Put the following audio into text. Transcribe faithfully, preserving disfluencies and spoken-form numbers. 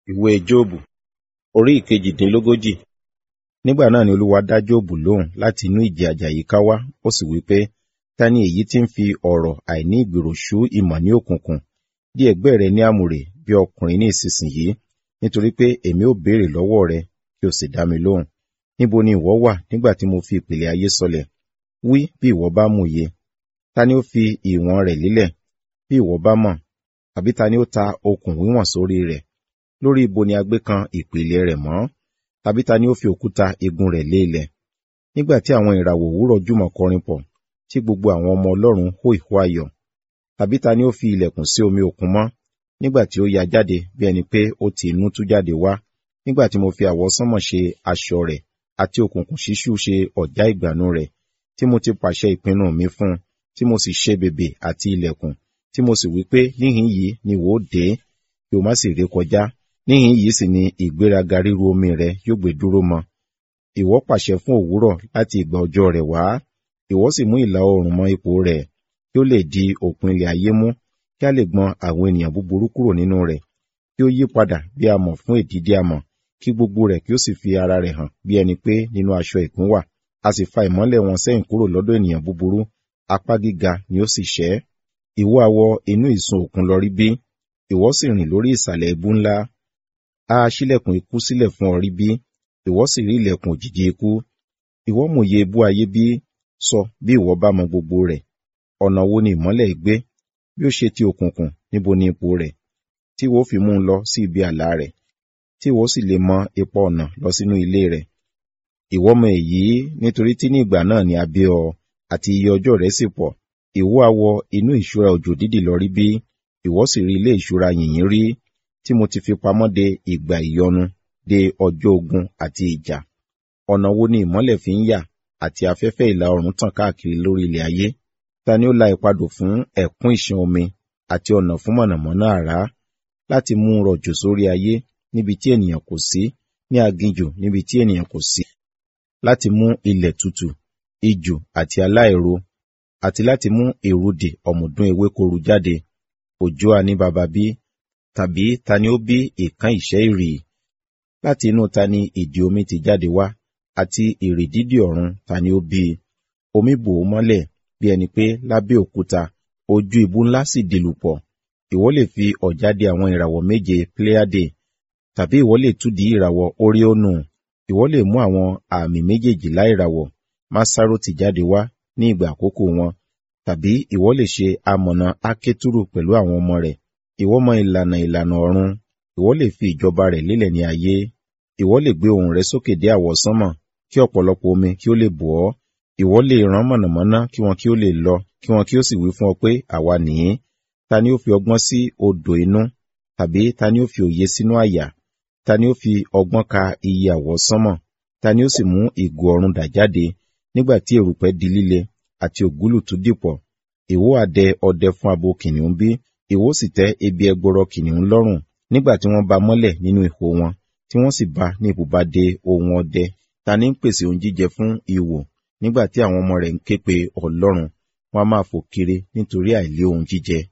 Ìwé Jóòbù orí ìkejìdínlógójì. Nígbà náà ni Olúwa dá Jóòbù lóhùn láti inú ìjì àjàyíká wá, ó sì wí pé, ta ni èyí tí ń fi ọ̀rọ̀ àìní ìgbèrò ṣú ìmọ̀ ní òkùnkùn? Dí ẹ̀gbẹ́ rẹ ní àmùrè bí ọkùnrin ní ìsinsìnyí, nítorí pé èmi ó béèrè lọ́wọ́ rẹ, kí o sì dá mi lóhùn. Níbo ni ìwọ wà nígbà tí mo fi ìpìlẹ̀ ayé sọlẹ̀? Wí bí ìwọ bá mòye. Ta ni ó fi ìwọ̀n rẹ̀ lélẹ̀? Bí ìwọ bá mọ̀, tàbí ta ni ó ta okùn wíwọ̀n sórí rẹ̀? Lórí ibo ni a gbé kan ìpìlẹ̀ rẹ̀ mọ́? Tàbí ta ni ó fi òkúta igun rẹ̀ lé ilẹ̀? Nígbà tí àwọn ìràwọ̀ òwúrọ̀ jùmọ̀ kọrin pọ̀, tí gbogbo àwọn ọmọ Ọlọ́run hó ìhó ayọ̀. Tàbí ta ni ó fi ilẹ̀kùn sí omi òkun mọ́? Nígbà tí ó ya jáde bí ẹni pé ó ti inú tú jáde wá. Nígbà tí mo fi àwọsánmọ̀ ṣe aṣọ rẹ̀, àti òkùnkùn ṣíṣú ṣe ọ̀já ìgbànú rẹ̀, tí mo ti pàṣẹ ìpinnu mi fún un, tí mo sì ṣe bèbè àti ilẹ̀kùn, tí mo sì wí pé níhìn yìí ni wò ó dé, kí o má sì ré kọjá. Níhìn yìí sì ni ìgbéraga ríru omi rẹ yóò gbé dúró mọ́. Ìwọ pàṣẹ fún òwúrọ̀ láti ìgbà ọjọ́ rẹ̀ wá. Ìwọ sì mú ìlà oòrùn mọ ipò rẹ̀, kí ó lè di òpin ilẹ̀ ayé mú, kí a lè gbọn àwọn ènìyàn búburú kúrò nínú rẹ̀, kí ó yí padà bí amọ̀ fún èdìdì amọ̀, kí gbogbo rẹ̀ kí ó sì fi ara rẹ̀ hàn bí ẹni pé nínú aṣọ ìkún wà. A sì fa ìmọ́lẹ̀ wọn sẹ́yìn kúrò lọ́dọ̀ ènìyàn búburú, apá gíga ni ó sì ṣẹ́. Ìwọ a wọ inú ìsun òkun lọ rí bí? Ìwọ sì rìn lórí ìsàlẹ̀ ibú ńlá. A ṣílẹ̀kùn ikú sílẹ̀ fún ọ rí bí? Ìwọ sì rí ilẹ̀kùn òjìji ikú. Ìwọ mòye ibú ayé bí? Sọ bí ìwọ bá mọ gbogbo rẹ̀. Ọ̀nà wo ni ìmọ́lẹ̀ gbé? Bí ó ṣe ti òkùnkùn, níbo ni ipò rẹ̀? Tí ìwọ fi mú un lọ sí ibi ààlà rẹ̀, tí ìwọ sì lè mọ ipa ọ̀nà lọ sínú ilé rẹ̀. Ìwọ mọ èyí nítorí tí ní ìgbà náà ni a bí ọ, àti iye ọjọ́ rẹ̀ sì pọ̀. Ìwọ a wọ inú ìṣúra òjò dídì lọ rí bí? Ìwọ sì rí ilé ìṣúra yìnyín rí, tí mo ti fi pamọ́ de ìgbà ìyọnu, de ọjọ́ ogun àti ìjà. Ọ̀nà wo ni ìmọ́lẹ̀ fi ń yà, àti afẹ́fẹ́ ìlà oòrùn tàn káàkiri lórí ilẹ̀ ayé? Ta ni ó la ìpadò fún ẹ̀kún ìṣàn omi, àti ọ̀nà fún mọ̀nàmọ́ná àrá, láti mú un rọ̀jò sórí ayé níbi tí ènìyàn kò sí, ní aginjù níbi tí ènìyàn kò sí, láti mú ilẹ̀ tútù, ijù àti aláìro, àti láti mú èrúdì ọ̀mùdún ewékoru jáde? Òjò a ní baba bí? Tàbí ta ni ó bí ìkán ìṣẹ́ ìrì? Láti inú ta ni ìdì omi ti jáde wá, àti ìrì dídì ọ̀run ta ni ó bí? Omi bò ó mọ́lẹ̀ bí ẹni pé lábẹ́ òkúta, ojú ibú ńlá sì dìlùpọ̀. Ìwọ lè fi ọ̀já dè àwọn ìràwọ̀ méje Pleiade, tàbí ìwọ lè túdìí ìràwọ̀ Óríónù. Ìwọ lè mú àwọn àmì méjèèjìlá ìràwọ̀ Másárótì jáde wá ní ìgbà àkókò wọn, tàbí ìwọ lè ṣe amọ̀nà Akétúrù pẹ̀lú àwọn ọmọ rẹ̀. Ìwọ mọ ìlànà ìlànà ọ̀run, ìwọ lè fi ìjọba rẹ̀ lélẹ̀ ní ayé. Ìwọ lè gbé ohùn rẹ̀ sókè dé àwọsánmọ̀, kí ọ̀pọ̀lọpọ̀ omi kí ó lè bò ọ́. Ìwọ lè rán mọ̀nàmọ́ná kí wọn kí ó lè lọ, kí wọn kí ó sì wí fún ọ pé àwa nìyí. Ta ni ó fi ọgbọ́n sí odò inú? Tàbí ta ni ó fi òye sínú àyà? Ta ni ó fi ọgbọ́n ka iye àwọsánmọ̀? Ta ni ó sì mú ìgò ọ̀run dà jáde, nígbà tí erùpẹ̀ di líle, àti ògúlùtù dìpọ̀? Ìwọ ha dẹ ọdẹ fún abo kìnìún bí? Ìwọ sì tẹ́ ebi ẹgbọrọ kìnìún lọ́rùn, nígbà tí wọ́n ba mọ́lẹ̀ nínú ìhó wọn, tí wọ́n sì ba ní ibùbadé ohun ọdẹ. Ta ni ń pèsè ohun jíjẹ fún ìwò, nígbà tí àwọn ọmọ rẹ̀ ń ké pe Ọlọ́run? Wọ́n a máa fò kiri nítorí àìlé ohun jíjẹ.